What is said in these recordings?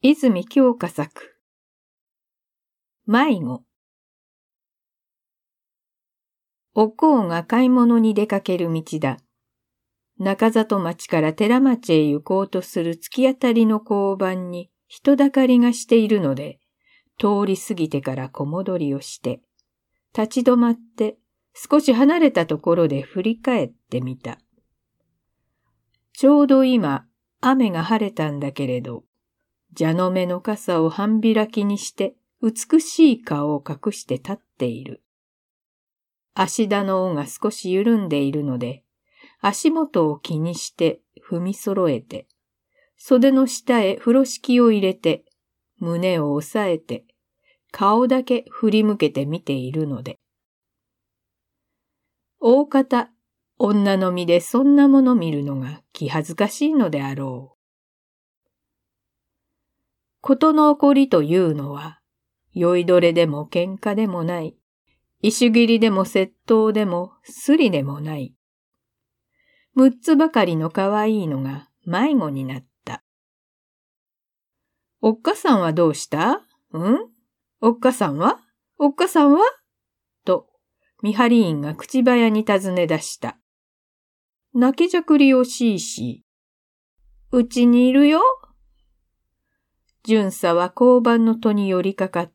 泉鏡花作。迷子。おこうが買い物に出かける道だ。中里町から寺町へ行こうとする突き当たりの交番に人だかりがしているので、通り過ぎてから小戻りをして、立ち止まって少し離れたところで振り返ってみた。ちょうど今、雨が晴れたんだけれど、蛇の目の傘を半開きにして美しい顔を隠して立っている。足田の緒が少し緩んでいるので、足元を気にして踏み揃えて、袖の下へ風呂敷を入れて、胸を押さえて、顔だけ振り向けて見ているので。大方、女の身でそんなもの見るのが気恥ずかしいのであろう。事の起こりというのは、酔いどれでも喧嘩でもない、石切りでも窃盗でもすりでもない。6つばかりの可愛いのが迷子になった。おっかさんはどうした？おっかさんはと、見張り員が口早に尋ね出した。泣きじゃくりをしいし、うちにいるよ。巡査は交番の戸に寄りかかって、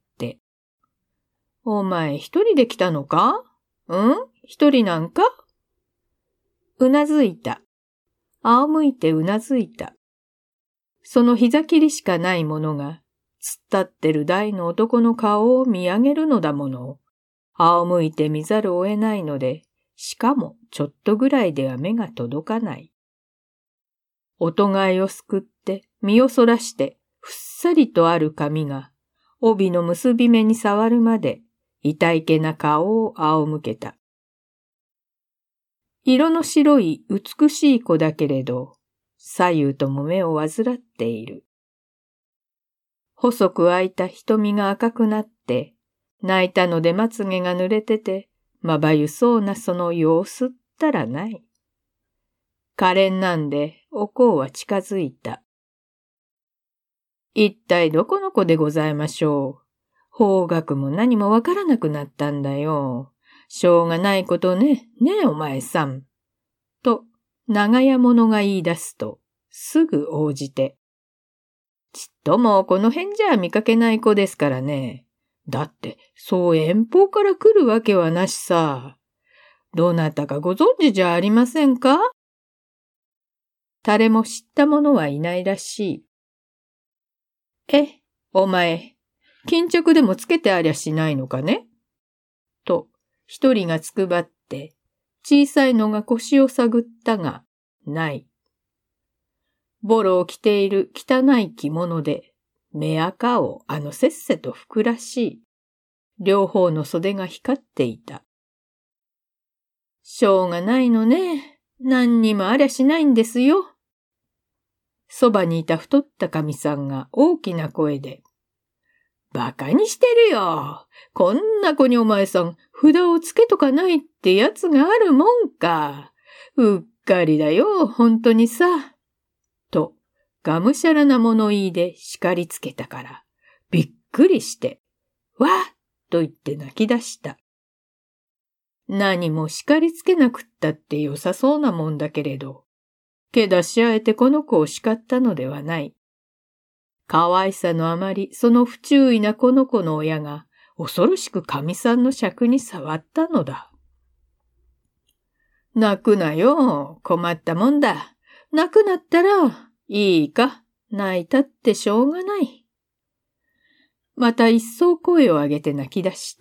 お前一人で来たのか？一人なんか？うなずいた。仰向いてうなずいた。その膝切りしかないものが、突っ立ってる大の男の顔を見上げるのだものを、仰向いて見ざるを得ないので、しかもちょっとぐらいでは目が届かない。お互いをすくって身をそらして、ふっさりとある髪が、帯の結び目に触るまで、痛いけな顔を仰向けた。色の白い美しい子だけれど、左右とも目を患っている。細く開いた瞳が赤くなって、泣いたのでまつげが濡れてて、まばゆそうなその様子ったらない。可憐なんで、おこうは近づいた。一体どこの子でございましょう。方角も何もわからなくなったんだよ。しょうがないことね、ねえお前さん。と、長屋者が言い出すと、すぐ応じて。ちっともこの辺じゃ見かけない子ですからね。だって、そう遠方から来るわけはなしさ。どなたかご存知じゃありませんか？誰も知った者はいないらしい。お前、巾着でもつけてありゃしないのかね？と、一人がつくばって、小さいのが腰を探ったが、ない。ボロを着ている汚い着物で、目赤をせっせと吹くらしい。両方の袖が光っていた。しょうがないのね。何にもありゃしないんですよ。そばにいた太ったかみさんが大きな声で、バカにしてるよ。こんな子にお前さん、札をつけとかないってやつがあるもんか。うっかりだよ、本当にさ。と、がむしゃらな物言いで叱りつけたから、びっくりして、わっと言って泣き出した。何も叱りつけなくったって良さそうなもんだけれど、けだしあえてこの子を叱ったのではない。可愛さのあまりその不注意なこの子の親が恐ろしくかみさんの尺に触ったのだ。泣くなよ、困ったもんだ。泣くなったら、いいか、泣いたってしょうがない。また一層声を上げて泣き出した。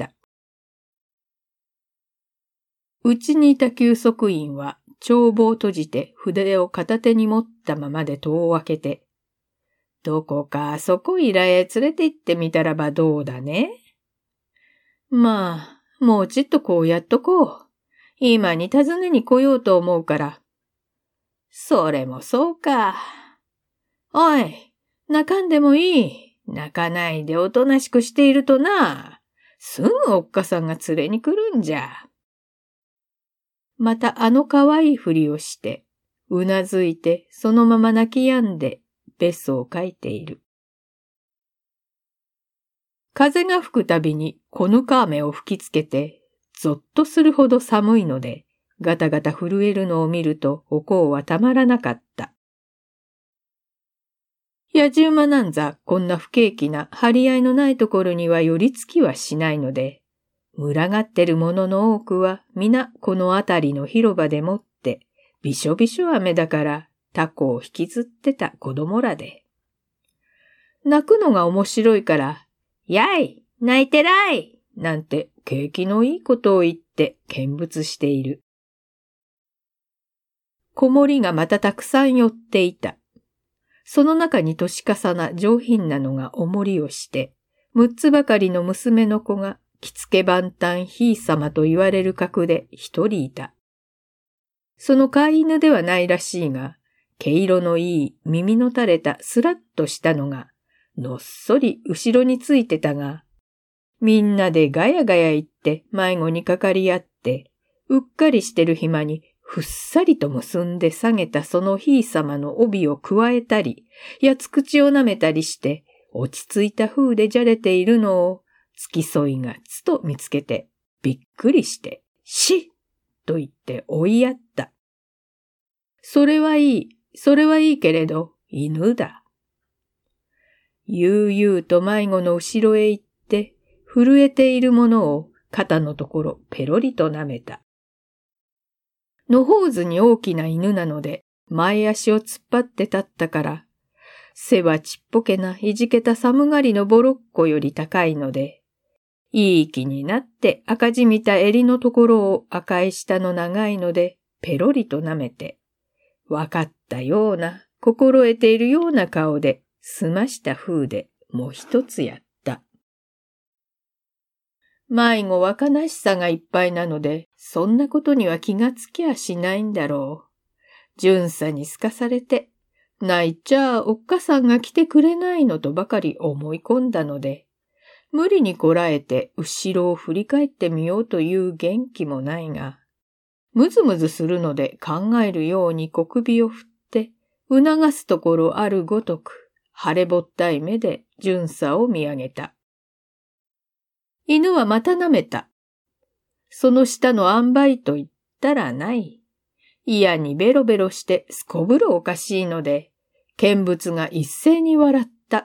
うちにいた給足員は帳簿を閉じて筆を片手に持ったままで戸を開けて、どこかそこいらへ連れて行ってみたらばどうだね。まあ、もうちっとこうやっとこう。今に訪ねに来ようと思うから。それもそうか。おい、泣かんでもいい。泣かないでおとなしくしているとな。すぐおっかさんが連れに来るんじゃ。また可愛いふりをして、うなずいてそのまま泣き止んで、ベスを書いている。 風が吹くたびにこぬか雨を吹きつけて、ぞっとするほど寒いので、ガタガタ震えるのを見るとおこうはたまらなかった。野じ馬なんざこんな不景気な張り合いのないところには寄りつきはしないので、群がってる者の多くは皆この辺りの広場でもって、びしょびしょ雨だからタコを引きずってた子供らで。泣くのが面白いから、やい、泣いてらいなんて景気のいいことを言って見物している。子守がまたたくさん寄っていた。その中に年重な上品なのがおもりをして、6つばかりの娘の子が着付け番端ひいさまと言われる格で一人いた。その飼い犬ではないらしいが、毛色のいい耳の垂れたスラッとしたのが、のっそり後ろについてたが、みんなでガヤガヤ言って迷子にかかり合って、うっかりしてる暇にふっさりと結んで下げたそのひいさまの帯をくわえたり、やつ口を舐めたりして、落ち着いた風でじゃれているのを、付き添いがつと見つけて、びっくりして、しっと言って追いやった。それはいいけれど、犬だ。悠々と迷子の後ろへ行って、震えているものを肩のところペロリと舐めた。野放図に大きな犬なので、前足を突っ張って立ったから、背はちっぽけないじけた寒がりのボロッコより高いので、いい気になって赤じみた襟のところを赤い下の長いので、ペロリと舐めて、わかったような、心得ているような顔で、済ました風でもう一つやった。迷子は悲しさがいっぱいなので、そんなことには気がつきゃしないんだろう。巡査にすかされて、泣いちゃおっかさんが来てくれないのとばかり思い込んだので、無理にこらえて後ろを振り返ってみようという元気もないが、むずむずするので考えるように小首を振って、促すところあるごとく、腫れぼったい目で巡査を見上げた。犬はまた舐めた。その下の塩梅と言ったらない。嫌にベロベロしてすこぶるおかしいので、見物が一斉に笑った。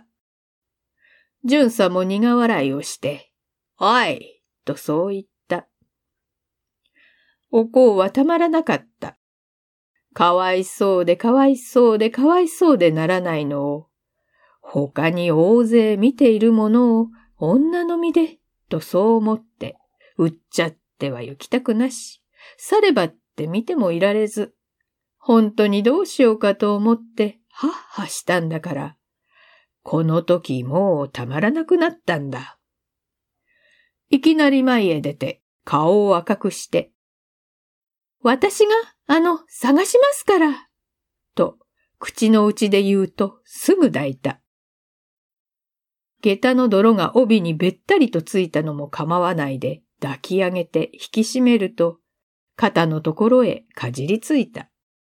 巡査も苦笑いをして、おいとそう言った。おこうはたまらなかった。かわいそうでかわいそうでかわいそうでならないのを、他に大勢見ているものを女の身で、とそう思って、うっちゃっては行きたくなし、さればって見てもいられず、本当にどうしようかと思って、はっはしたんだから、この時もうたまらなくなったんだ。いきなり前へ出て、顔を赤くして、私が、探しますから、と、口の内で言うとすぐ抱いた。下駄の泥が帯にべったりとついたのも構わないで抱き上げて引き締めると、肩のところへかじりついた。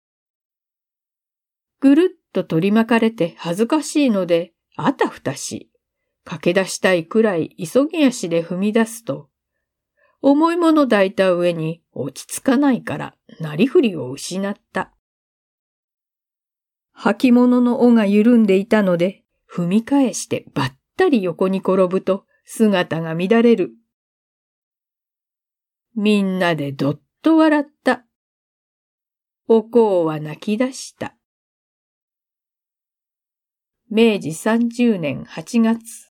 ぐるっと取り巻かれて恥ずかしいので、あたふたし、駆け出したいくらい急ぎ足で踏み出すと、重いもの抱いた上に落ち着かないからなりふりを失った。履物の緒が緩んでいたので、踏み返してばったり横に転ぶと姿が乱れる。みんなでどっと笑った。おこうは泣き出した。明治30年8月。